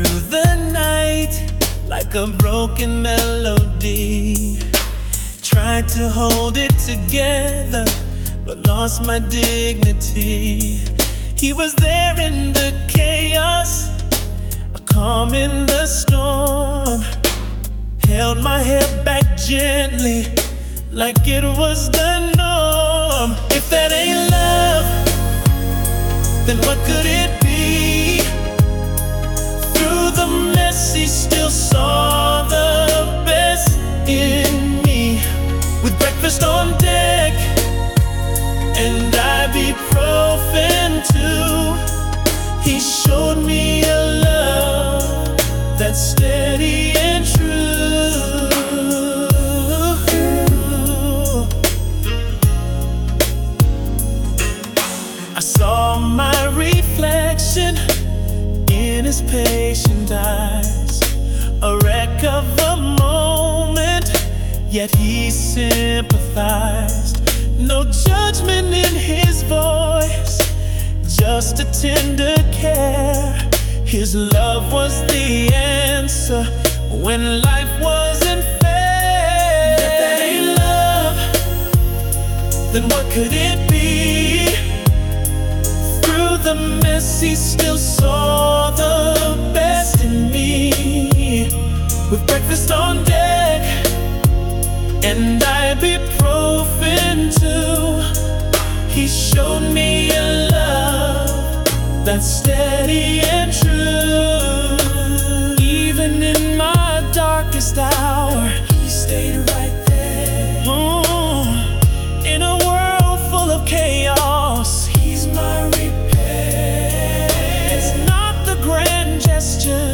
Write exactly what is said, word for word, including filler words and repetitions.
through the night like a broken melody. Tried to hold it together, but lost my dignity. He was there in the chaos, a calm in the storm. Held my head back gently, like it was the norm. If that ain't love, then what could it be? Through the mess, he still saw the best in me. With breakfast on deck and ibuprofen too, he showed me a love that's steady and true. I saw my reflection in his patient eyes, a wreck of a moment, yet he sympathized. No judgment in his voice, just a tender care. His love was the answer when life wasn't fair. If that ain't love, then what could it be? Through the mess, he still saw the best in me. With breakfast on deck and ibuprofen too, he showed me a love that's steady and true. Even in my darkest hour, he stayed right there. Mm. In a world full of chaos, he's my repair. It's not the grand gesture